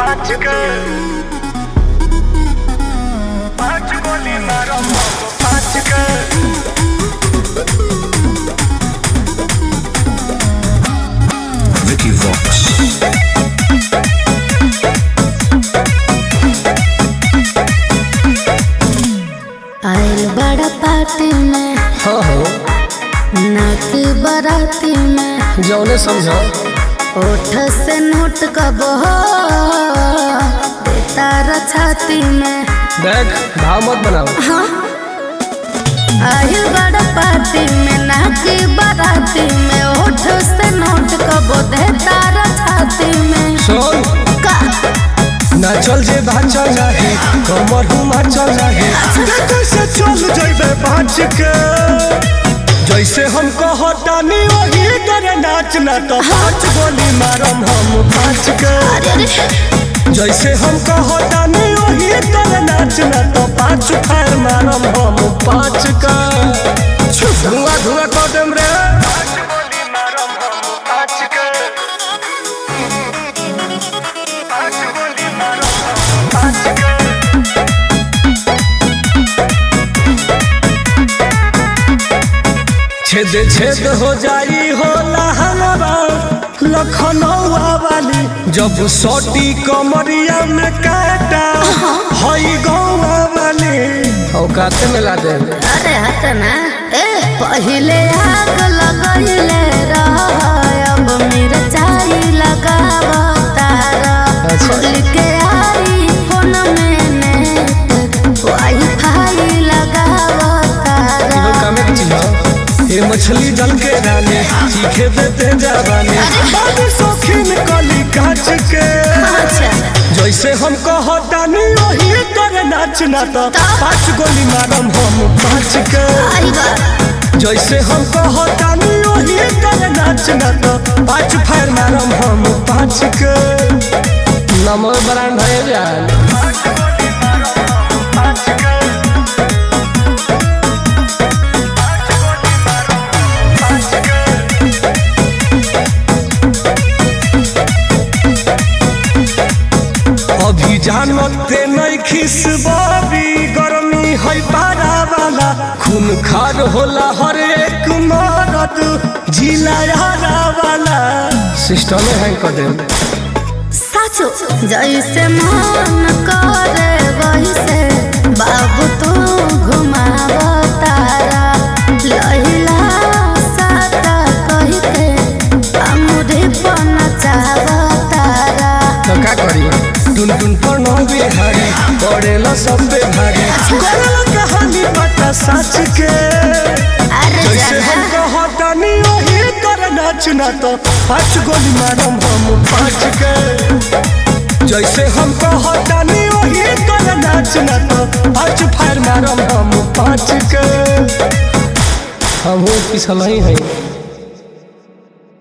पाँच गोली मारो पाँच के Vicky Vox. आइल बड़ा पार्टी में नाक बराती में जौने समझो ओठ से नोट कब हो तारा छाती में देख भाव मत बनाओ। हाँ आइल बड़ा पार्टी में नाक बराती में ओठ से नोट कब दे तारा छाती में सुन का ना चल जे भाचल नाही कमर हुमा चल नाही कैसे चल जाइबे पाँच के जैसे हम कहतानी वही करे नाचना तो पाँच गोली मारम हम पाँच के अरे अरे जैसे हम कहतानी वही करे नाचना तो पाँच फायर मारम हम पाँच का धुआं धुआं कर देम रे। पाँच गोली मारम हम पाँच के पाँच गोली मारम हम पाँच के छेद छेद हो जाई होला हलवा लखनऊ वाली जब सोटी कमरिया में काटा हई गौवा वाली औकात में ला दे। अरे हट ना ए पहिले आग लगइले रह अब मिर्चाई लगावतारा खोल के आई फोन में नेट वाईफाई लगावतारा इहो कामे की चीज हो ये मछली जल के डाले चीखे देते जावाने बाबू शौकीन कली काच के अच्छा जैसे हम कहतानी वही करे नाचना तो पाँच गोली मारम हम पाँच के आई बा जैसे हम कहतानी वही करे नाचना तो पाँच फायर मारम हम पाँच के नमो ब्रांड है जान पाँच गोली मारम हम पाँच के अभी जानते नहीं खिसबाबी गर्मी है पारा वाला खून खार होला हर एक मरद जिला यारा वाला सिस्टम हैंग कर दे। साचो जैसे मन करे वैसे बाबू तू घुमावतारा लहिला साता कही के अमुरी बन चाहतारा तो क्या करी टुन टुन पर न बिहारी पड़ेला सब पे भारी करल कहानी पता सच के अरे जैसे हम जाना कहतानी वही करे नाचना तो पाँच गोली मारम हम पाँच के जैसे हम कहतानी वही करे नाचना तो पाँच फायर मारम हम पाँच के हम पिछल ही है।